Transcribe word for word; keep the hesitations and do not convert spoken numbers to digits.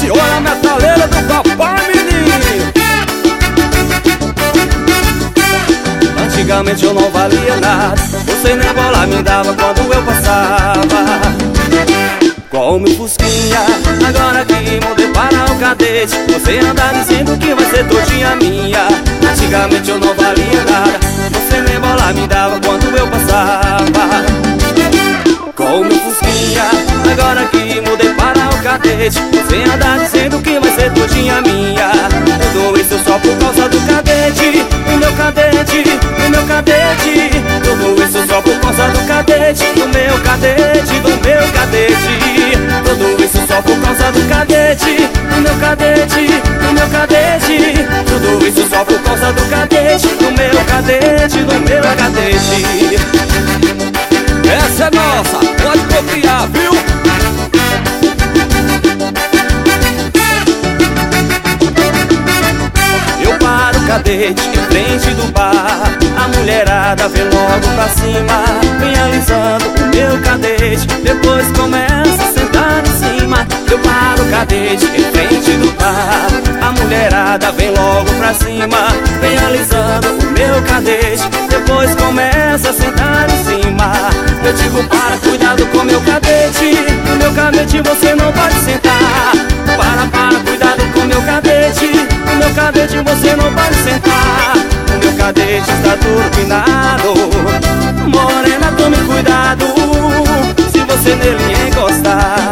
cadete, olha a metaleira do papai, menino. Antigamente eu não valia nada, você nem bola me dava quando eu passava com o meu fusquinha. Agora que mudei para o cadete, você anda dizendo que vai ser todinha minha. Antigamente eu não valia nada, você nem bola me dava quando eu passava com o meu fusquinha. Agora que mudei para o cadete, você anda dizendo que vai ser todinha minha. Tudo isso só por causa do cadete, do meu cadete, do meu cadete. Tudo isso só por causa do cadete, do meu cadete, do meu cadete. Tudo isso só por causa do cadete, do meu cadete, do meu cadete. Tudo isso só por causa do cadete, do meu cadete, do meu cadete. Essa é nossa, pode copiar, viu? Eu paro o cadete em frente do bar, a mulherada vem logo pra cima, vem alisando o meu cadete, depois começa a sentar em cima. Eu paro o cadete em frente do bar, a mulherada vem logo pra cima, vem alisando o meu cadete, depois começa a sentar em cima. Eu digo para, cuidado com meu cadete, no meu cadete você não pode sentar. Para, para, cuidado com meu cadete, no meu cadete você não pode sentar. O meu cadete está turbinado, morena, tome cuidado se você nele encostar.